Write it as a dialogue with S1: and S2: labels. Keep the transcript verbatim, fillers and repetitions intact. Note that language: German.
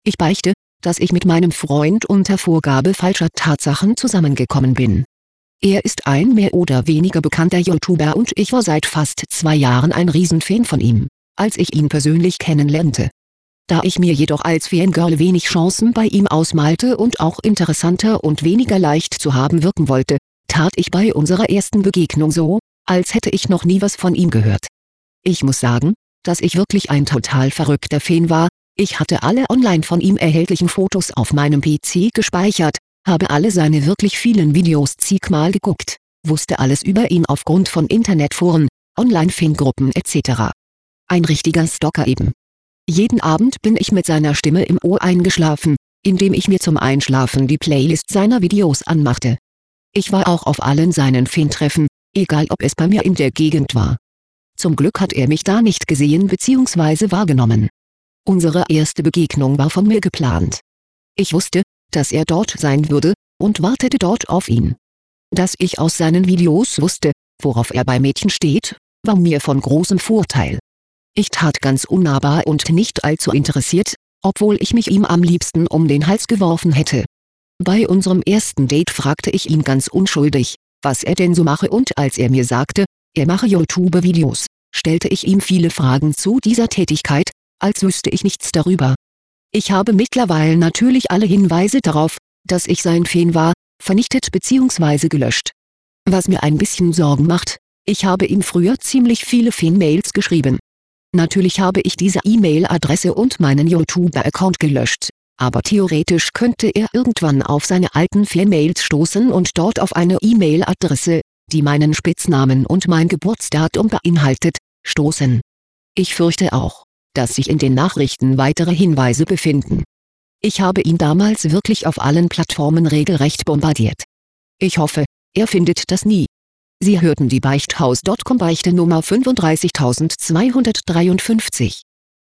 S1: Ich beichte, dass ich mit meinem Freund unter Vorgabe falscher Tatsachen zusammengekommen bin. Er ist ein mehr oder weniger bekannter YouTuber und ich war seit fast zwei Jahren ein Riesenfan von ihm, als ich ihn persönlich kennenlernte. Da ich mir jedoch als Fangirl wenig Chancen bei ihm ausmalte und auch interessanter und weniger leicht zu haben wirken wollte, tat ich bei unserer ersten Begegnung so, als hätte ich noch nie was von ihm gehört. Ich muss sagen, dass ich wirklich ein total verrückter Fan war. Ich hatte alle online von ihm erhältlichen Fotos auf meinem P C gespeichert, habe alle seine wirklich vielen Videos zigmal geguckt, wusste alles über ihn aufgrund von Internetforen, Online-Fangruppen et cetera. Ein richtiger Stalker eben. Jeden Abend bin ich mit seiner Stimme im Ohr eingeschlafen, indem ich mir zum Einschlafen die Playlist seiner Videos anmachte. Ich war auch auf allen seinen Fantreffen, egal ob es bei mir in der Gegend war. Zum Glück hat er mich da nicht gesehen bzw. wahrgenommen. Unsere erste Begegnung war von mir geplant. Ich wusste, dass er dort sein würde, und wartete dort auf ihn. Dass ich aus seinen Videos wusste, worauf er bei Mädchen steht, war mir von großem Vorteil. Ich tat ganz unnahbar und nicht allzu interessiert, obwohl ich mich ihm am liebsten um den Hals geworfen hätte. Bei unserem ersten Date fragte ich ihn ganz unschuldig, was er denn so mache, und als er mir sagte, er mache YouTube-Videos, stellte ich ihm viele Fragen zu dieser Tätigkeit, als wüsste ich nichts darüber. Ich habe mittlerweile natürlich alle Hinweise darauf, dass ich sein Fan war, vernichtet bzw. gelöscht. Was mir ein bisschen Sorgen macht, ich habe ihm früher ziemlich viele Fan-Mails geschrieben. Natürlich habe ich diese E-Mail-Adresse und meinen YouTuber-Account gelöscht, aber theoretisch könnte er irgendwann auf seine alten Fan-Mails stoßen und dort auf eine E-Mail-Adresse, die meinen Spitznamen und mein Geburtsdatum beinhaltet, stoßen. Ich fürchte auch, dass sich in den Nachrichten weitere Hinweise befinden. Ich habe ihn damals wirklich auf allen Plattformen regelrecht bombardiert. Ich hoffe, er findet das nie. Sie hörten die Beichthaus Punkt com Beichte Nummer fünfunddreißigtausendzweihundertdreiundfünfzig.